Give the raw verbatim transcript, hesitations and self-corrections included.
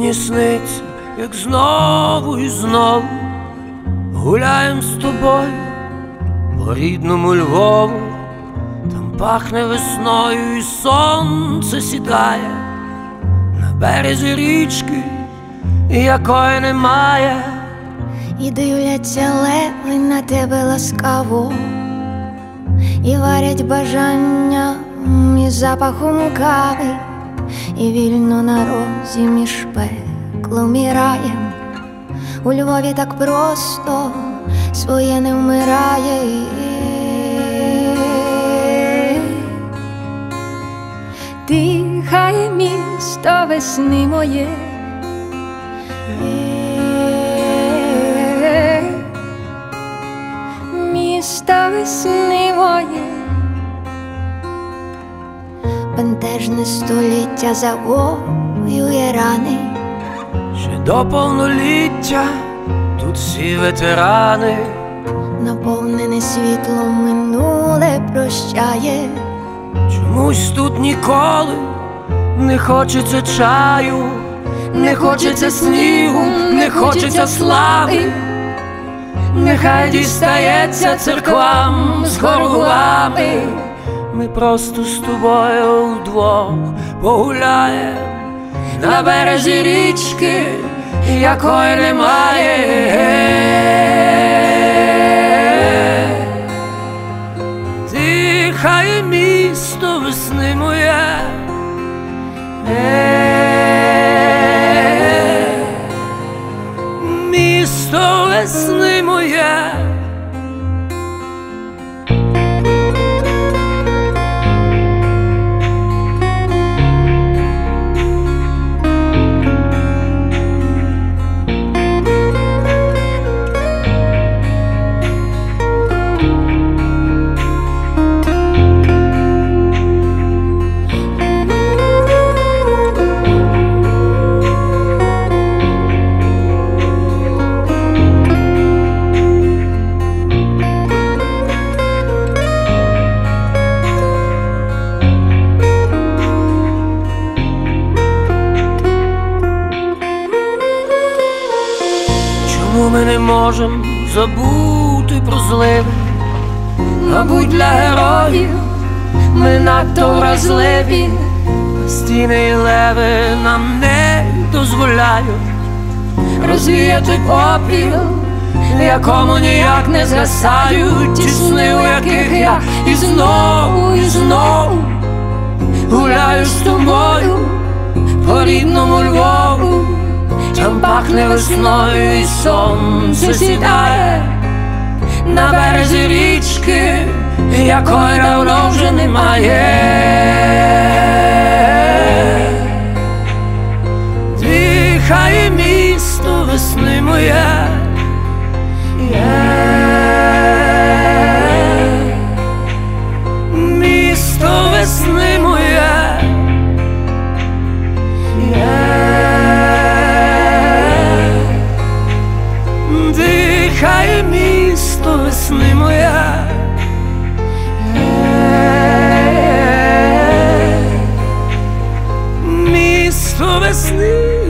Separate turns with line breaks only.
мені сниться, як знову і знову гуляєм з тобою по рідному Львову. Там пахне весною і сонце сідає на березі річки, якої немає.
І дивляться леви на тебе ласкаво, і варять бажання із запахом кави, і вільно на розі між пеклом і раєм. У Львові так просто своє не вмирає. Дихає місто весни моє, місто весни моє. Бентежне століття завоює рани.
Ще до повноліття тут всі ветерани.
Наповнене світлом минуле прощає.
Чомусь тут ніколи не хочеться чаю, не хочеться снігу, не хочеться слави. Нехай дістається церквам з хоргулами. Ми просто з тобою вдвох погуляєм на березі річки, якої немає. Дихає місто весни моє, місто весни моє. Ми не можем забути про зливи, мабуть, для героїв ми надто вразливі. Стіни і леви нам не дозволяють розвіяти попіл, в якому ніяк не згасають ті сни, у яких я і знову, і знову гуляю з тобою по рідному Львову. Там пахне весною і сонце сідає на березі річки, якої давно вже немає. Дихає місто весни моє, місто весни моє. Дихає місто весни моя, місто весни.